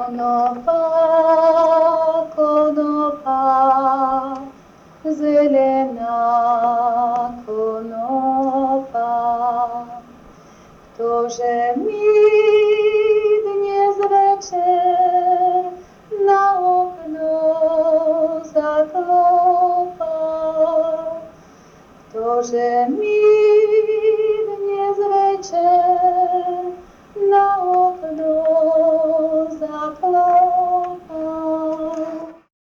Konopa, konopa, zelená konopa. Ktože mi dnes večer na okno zaklopa, ktože mi